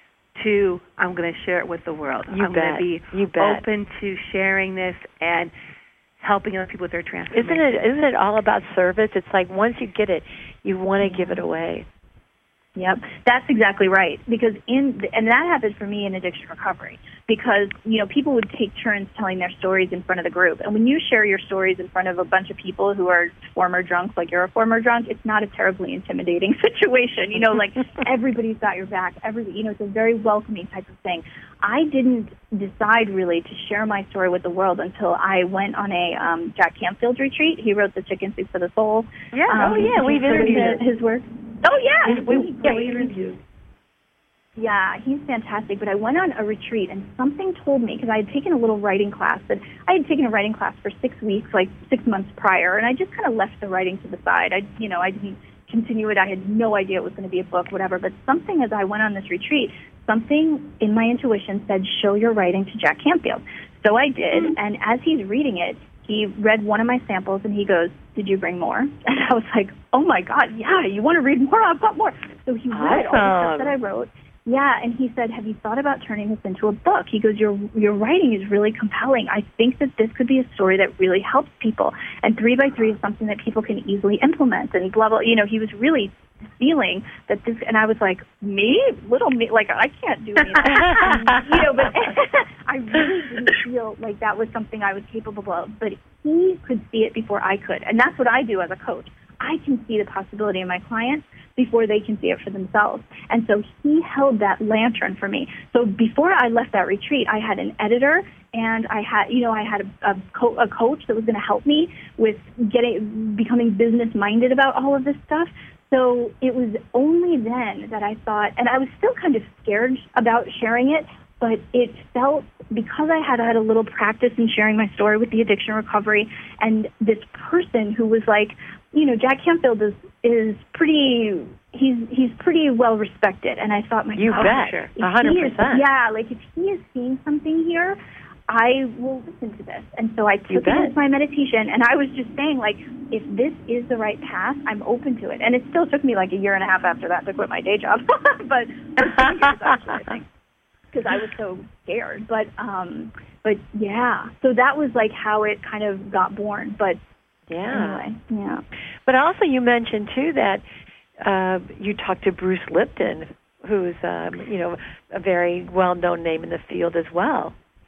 to I'm going to share it with the world?
You
I'm
bet.
going to be
you bet.
open to sharing this and helping other people with their transformation.
Isn't it? Isn't it all about service? It's like once you get it, you want to give it away.
Yep, that's exactly right. Because in and that happened for me in addiction recovery. Because you know people would take turns telling their stories in front of the group, and when you share your stories in front of a bunch of people who are former drunks, like you're a former drunk, it's not a terribly intimidating situation. You know, like everybody's got your back. Every you know, it's a very welcoming type of thing. I didn't decide really to share my story with the world until I went on a um, Jack Canfield retreat. He wrote the Chicken Soup for the Soul.
Yeah.
Um,
oh yeah, we've interviewed
his, his work. Oh yeah,
we,
we,
yeah, we interviewed.
Yeah, he's fantastic. But I went on a retreat, and something told me, because I had taken a little writing class, that I had taken a writing class for six weeks, like six months prior, and I just kind of left the writing to the side. I, you know, I didn't continue it. I had no idea it was going to be a book, whatever. But something, as I went on this retreat, something in my intuition said, show your writing to Jack Canfield. So I did, mm-hmm. and as he's reading it, he read one of my samples, and he goes, did you bring more? And I was like, oh, my God, yeah, you want to read more? I've got more. So he read
awesome.
all the stuff that I wrote. Yeah, and he said, have you thought about turning this into a book? He goes, your your writing is really compelling. I think that this could be a story that really helps people. And three by three is something that people can easily implement. And blah, blah. You know, he was really feeling that this, and I was like, me? Little me? Like, I can't do anything. You know, but I really didn't feel like that was something I was capable of. But he could see it before I could. And that's what I do as a coach. I can see the possibility in my clients before they can see it for themselves. And so he held that lantern for me. So before I left that retreat, I had an editor, and I had, you know, I had a, a, co- a coach that was going to help me with getting, becoming business-minded about all of this stuff. So it was only then that I thought, and I was still kind of scared about sharing it, but it felt, because I had had a little practice in sharing my story with the addiction recovery, and this person who was like, you know, Jack Canfield is is pretty, he's he's pretty well respected, and I thought, my
you
God,
bet, a hundred percent,
yeah, like if he is seeing something here, I will listen to this. And so I took
you
it
bet.
as my meditation, and I was just saying, like, if this is the right path, I'm open to it. And it still took me like a year and a half after that to quit my day job, but years actually, I think, because I was so scared. But um, but yeah, so that was like how it kind of got born. But
yeah,
anyway, yeah.
But also, you mentioned too that uh, you talked to Bruce Lipton, who's um, you know a very well-known name in the field as well.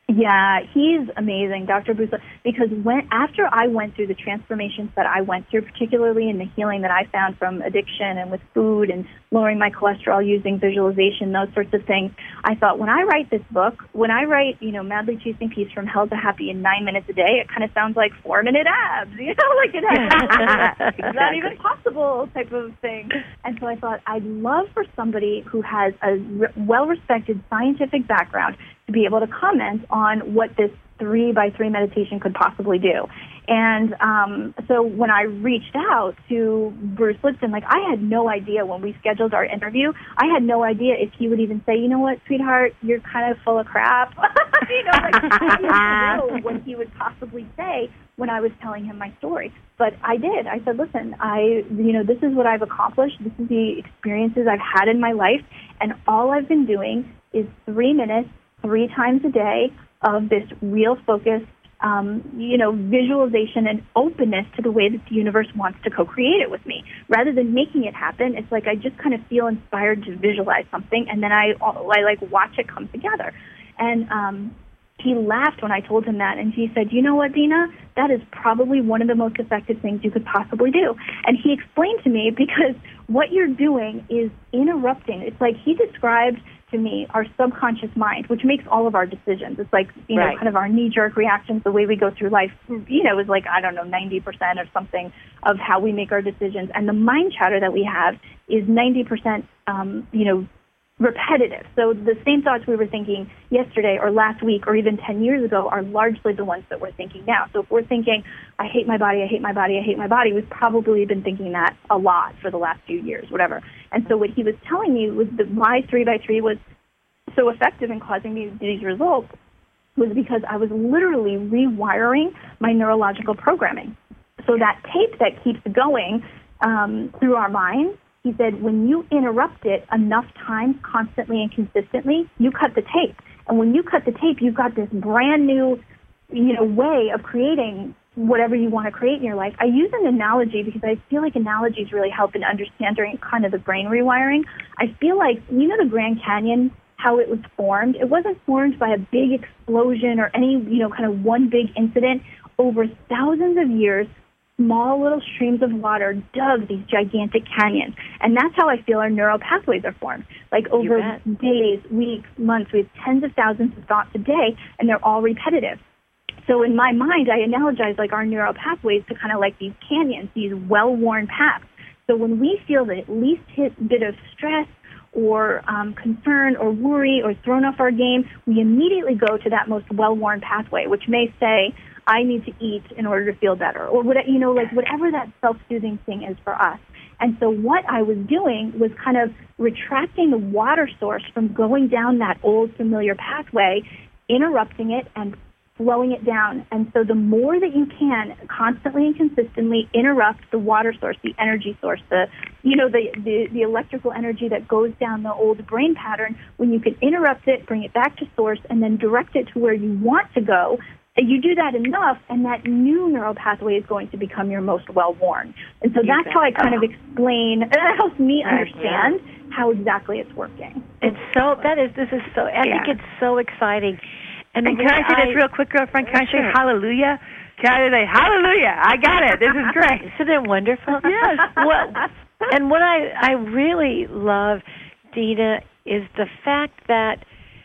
Yeah, he's amazing, Doctor Bruce, because when after I went through the transformations that I went through, particularly in the healing that I found from addiction and with food and lowering my cholesterol using visualization, those sorts of things, I thought, when I write this book, when I write, you know, Madly Chasing Peace from Hell to Happy in nine minutes a day, it kind of sounds like four-minute abs, you know, like it has exactly. Not even possible type of thing. And so I thought, I'd love for somebody who has a re- well-respected scientific background to be able to comment on what this three by three meditation could possibly do. And um, so when I reached out to Bruce Lipton, like I had no idea when we scheduled our interview, I had no idea if he would even say, you know what, sweetheart, you're kind of full of crap. you know, like I didn't know what he would possibly say when I was telling him my story. But I did. I said, listen, I, you know, this is what I've accomplished. This is the experiences I've had in my life. And all I've been doing is three minutes three times a day of this real focused, um, you know, visualization and openness to the way that the universe wants to co-create it with me. Rather than making it happen, it's like I just kind of feel inspired to visualize something, and then I, I like watch it come together. And um, he laughed when I told him that, and he said, you know what, Dina, that is probably one of the most effective things you could possibly do. And he explained to me, because what you're doing is interrupting. It's like he described to me our subconscious mind, which makes all of our decisions. It's like, you know,
right.
kind of our knee-jerk reactions, the way we go through life, you know, is like, I don't know, ninety percent or something of how we make our decisions. And the mind chatter that we have is ninety percent, um, you know, repetitive. So the same thoughts we were thinking yesterday or last week or even ten years ago are largely the ones that we're thinking now. So if we're thinking, I hate my body, I hate my body, I hate my body, we've probably been thinking that a lot for the last few years, whatever. And so what he was telling me was that my three by three was so effective in causing me these results was because I was literally rewiring my neurological programming. So that tape that keeps going um, through our minds, he said, when you interrupt it enough times, constantly and consistently, you cut the tape. And when you cut the tape, you've got this brand new, you know, way of creating whatever you want to create in your life. I use an analogy because I feel like analogies really help in understanding kind of the brain rewiring. I feel like, you know, the Grand Canyon, how it was formed, it wasn't formed by a big explosion or any, you know, kind of one big incident. Over thousands of years, small little streams of water dug these gigantic canyons. And that's how I feel our neural pathways are formed. Like over days, weeks, months, we have tens of thousands of thoughts a day, and they're all repetitive. So in my mind, I analogize like our neural pathways to kind of like these canyons, these well-worn paths. So when we feel the least hit bit of stress or um, concern or worry or thrown off our game, we immediately go to that most well-worn pathway, which may say, I need to eat in order to feel better, or what, you know, like whatever that self-soothing thing is for us. And so what I was doing was kind of retracting the water source from going down that old familiar pathway, interrupting it and slowing it down. And so the more that you can constantly and consistently interrupt the water source, the energy source, the, you know, the, the, the electrical energy that goes down the old brain pattern, when you can interrupt it, bring it back to source, and then direct it to where you want to go, you do that enough, and that new neural pathway is going to become your most well-worn. And so that's how I kind of explain, and that helps me understand how exactly it's working.
It's so, that is, this is so, I
yeah.
think it's so exciting. And,
and can I say this real quick, girlfriend? Can I say hallelujah? Can I say hallelujah? I got it. This is great.
Isn't it wonderful?
Yes.
Well, and what I, I really love, Dina, is the fact that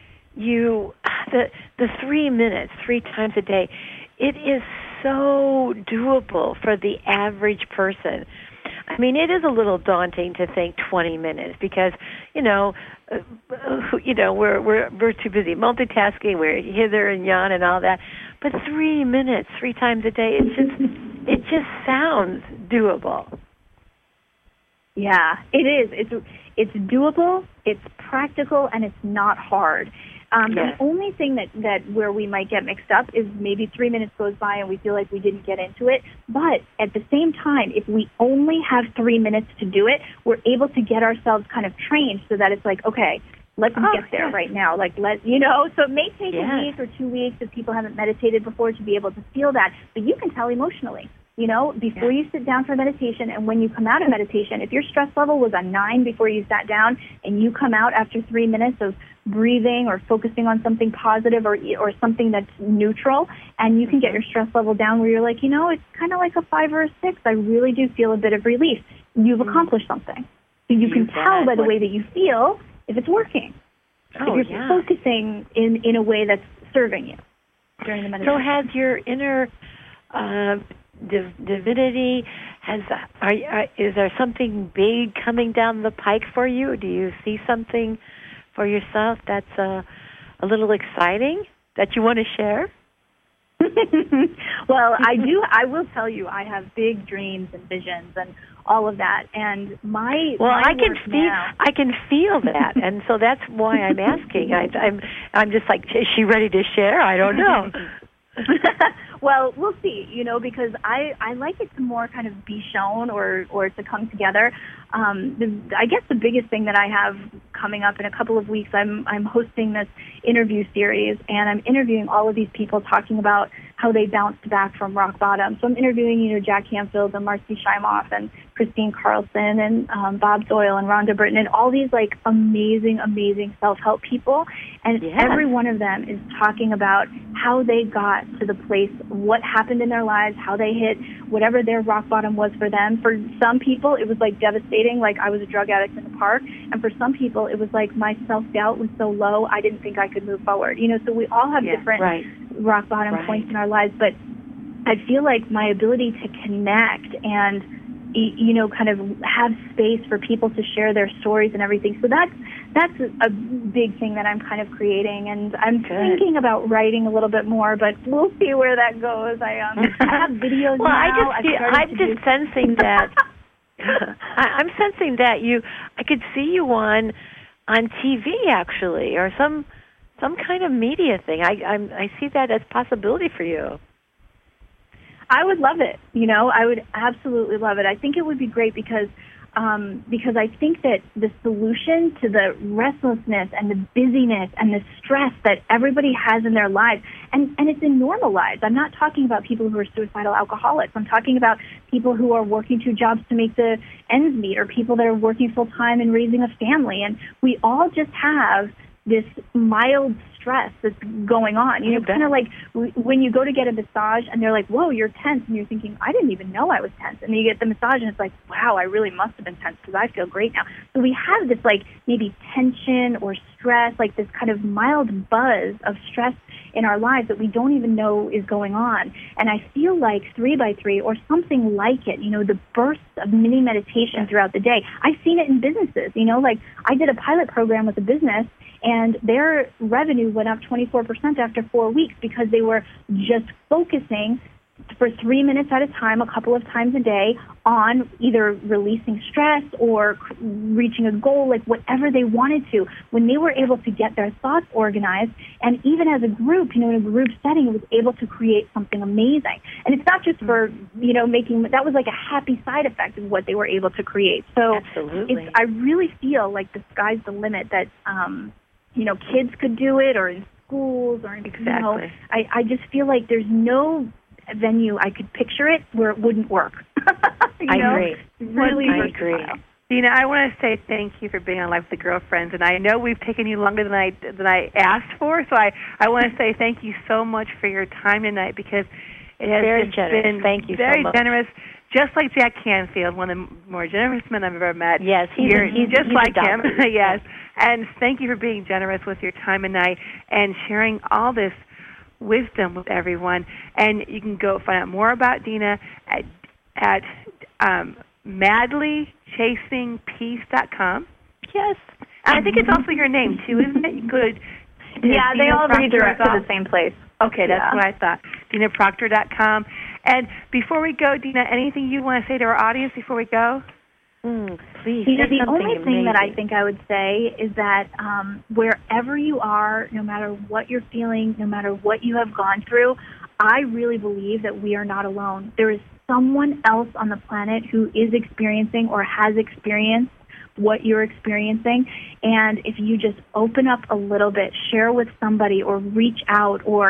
you, the the three minutes, three times a day, it is so doable for the average person. I mean, it is a little daunting to think twenty minutes because, you know, uh, you know, we're we're we're too busy multitasking. We're hither and yon and all that. But three minutes, three times a day, it just it just sounds doable.
Yeah, it is. It's it's doable. It's practical, and it's not hard. Um, yes. The only thing that, that where we might get mixed up is maybe three minutes goes by and we feel like we didn't get into it. But at the same time, if we only have three minutes to do it, we're able to get ourselves kind of trained so that it's like, okay, let's oh, get there yes. right now. Like, let you know, so it may take yes. a week or two weeks if people haven't meditated before to be able to feel that. But you can tell emotionally. You know, before
Yeah.
you sit down for meditation and when you come out of meditation, if your stress level was a nine before you sat down and you come out after three minutes of breathing or focusing on something positive or or something that's neutral, and you can get your stress level down where you're like, you know, it's kind of like a five or a six. I really do feel a bit of relief. You've
Mm.
accomplished something. So you,
You
can
bet.
tell by the way that you feel if it's working.
Oh,
if you're
yeah.
focusing in, in a way that's serving you during the meditation.
So has your inner uh, div- divinity, has are, are, is there something big coming down the pike for you? Do you see something for yourself that's uh, a little exciting that you want to share?
Well, I do. I will tell you, I have big dreams and visions and all of that. And my
well,
my
I can
work
feel
now,
I can feel that, and so that's why I'm asking. I, I'm I'm just like, is she ready to share? I don't know.
Well, we'll see, you know, because I, I like it to more kind of be shown or, or to come together. Um, the, I guess the biggest thing that I have coming up in a couple of weeks, I'm I'm hosting this interview series, and I'm interviewing all of these people talking about how they bounced back from rock bottom. So I'm interviewing, you know, Jack Canfield and Marcy Shimoff and Christine Carlson and um, Bob Doyle and Rhonda Burton and all these like amazing, amazing self-help people. And
Yes.
every one of them is talking about how they got to the place, what happened in their lives, how they hit whatever their rock bottom was for them. For some people, it was like devastating, like I was a drug addict in the park. And for some people, it was like my self-doubt was so low, I didn't think I could move forward. You know, so we all have
Yeah,
different
right.
rock bottom
Right.
points in our lives, but I feel like my ability to connect and, y- you know, kind of have space for people to share their stories and everything. So that's that's a big thing that I'm kind of creating, and I'm
Good.
thinking about writing a little bit more, but we'll see where that goes. I um I have videos
well,
now.
I just
I've
feel,
started
I'm
to
just
do-
sensing that. I, I'm sensing that you. I could see you on on T V actually, or some some kind of media thing. I I'm, I see that as possibility for you.
I would love it. You know, I would absolutely love it. I think it would be great because um, because I think that the solution to the restlessness and the busyness and the stress that everybody has in their lives, and, and it's in normal lives. I'm not talking about people who are suicidal alcoholics. I'm talking about people who are working two jobs to make the ends meet, or people that are working full time and raising a family. And we all just have this mild stress that's going on. You know, kind of like w- when you go to get a massage and they're like, whoa, you're tense. And you're thinking, I didn't even know I was tense. And then you get the massage and it's like, wow, I really must have been tense because I feel great now. So we have this like maybe tension or stress, like this kind of mild buzz of stress in our lives that we don't even know is going on. And I feel like three by three or something like it, you know, the bursts of mini meditation throughout the day. I've seen it in businesses, you know, like I did a pilot program with a business and their revenue went up twenty-four percent after four weeks because they were just focusing for three minutes at a time, a couple of times a day, on either releasing stress or reaching a goal, like whatever they wanted to. When they were able to get their thoughts organized, and even as a group, you know, in a group setting, it was able to create something amazing. And it's not just for, you know, making, that was like a happy side effect of what they were able to create. So
Absolutely.
it's, I really feel like the sky's the limit, that, um, you know, kids could do it, or in schools, or in,
Exactly.
you know, I, I just feel like there's no venue I could picture it where it wouldn't work. you
I
know?
agree.
Really
I
versatile.
agree.
Dina, I want to say thank you for being on Life with the Girlfriends, and I know we've taken you longer than I than I asked for, so I, I want to say thank you so much for your time tonight, because it has
Very
just
generous.
been
Thank you so
very
much.
generous, just like Jack Canfield, one of the more generous men I've ever met.
Yes, he's,
You're
a, he's
just
he's
like
a
him.
doctor.
Yes, and thank you for being generous with your time tonight and sharing all this wisdom with everyone. And you can go find out more about Dina at at um, madly chasing peace dot com.
Yes.
And I think it's also your name, too, isn't it? You could,
Yeah, they
Dina
all
Proctor
redirect
is
to
all-
the same place.
Okay, that's
Yeah.
what I thought. Dina Proctor dot com. And before we go, Dina, anything you want to say to our audience before we go?
Mm, please.
You know,
say
the
something
only thing that I
amazing.
think I would say is that um, wherever you are, no matter what you're feeling, no matter what you have gone through, I really believe that we are not alone. There is someone else on the planet who is experiencing or has experienced what you're experiencing. And if you just open up a little bit, share with somebody, or reach out, or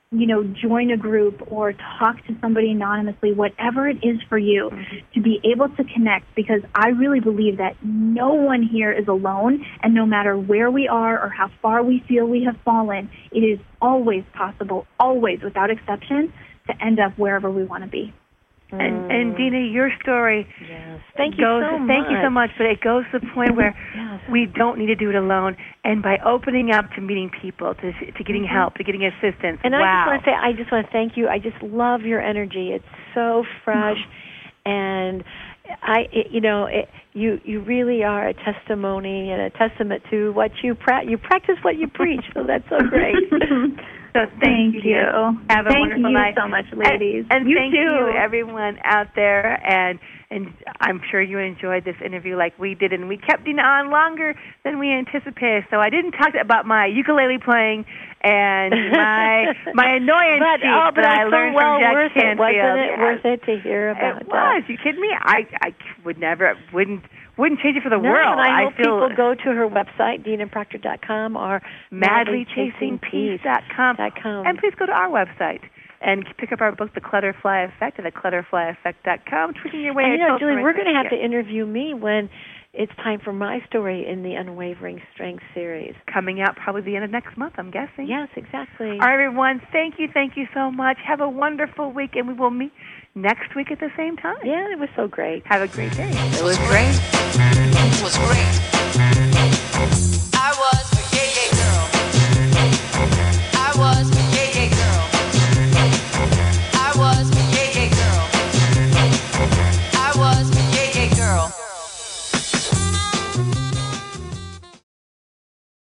you know, join a group or talk to somebody anonymously, whatever it is for you, mm-hmm. to be able to connect, because I really believe that no one here is alone, and no matter where we are or how far we feel we have fallen, it is always possible, always, without exception, to end up wherever we want to be.
And, and Dina, your story
yes. thank you
goes,
so much.
Thank you so much, but it goes to the point where
yes.
we don't need to do it alone. And by opening up to meeting people, to to getting mm-hmm. help, to getting assistance,
and
wow.
I just want to say, I just want to thank you. I just love your energy. It's so fresh, mm-hmm. and I, it, you know, it, you you really are a testimony and a testament to what you pra- you practice what you preach. So that's so great.
So thank,
thank
you.
you.
Have a
thank
wonderful
you
night.
so much, ladies.
And, and
you
thank
too.
you, everyone out there. And and I'm sure you enjoyed this interview like we did. And we kept Dina on longer than we anticipated. So I didn't talk about my ukulele playing and my my annoyance
but,
sheet
oh, but
that I
so
learned
well
from Jack
worth
Canfield.
It, wasn't it
yes.
worth it to hear about
it
that?
was. You kidding me? I I would never wouldn't. Wouldn't change it for the
no,
world.
And I, I hope
feel
people go to her website, dina proctor dot com or
madly chasing peace dot com. And please go to our website and pick up our book, The Clutterfly Effect, at the clutterfly effect dot com. Tweaking your way.
And, you know, Julie, we're going to have
yeah.
to interview me when it's time for my story in the Unwavering Strength series.
Coming out probably the end of next month, I'm guessing.
Yes, exactly.
All right, everyone. Thank you. Thank you so much. Have a wonderful week, and we will meet next week at the same time.
Yeah, it was so great.
Have a great day. It was great.
It was great.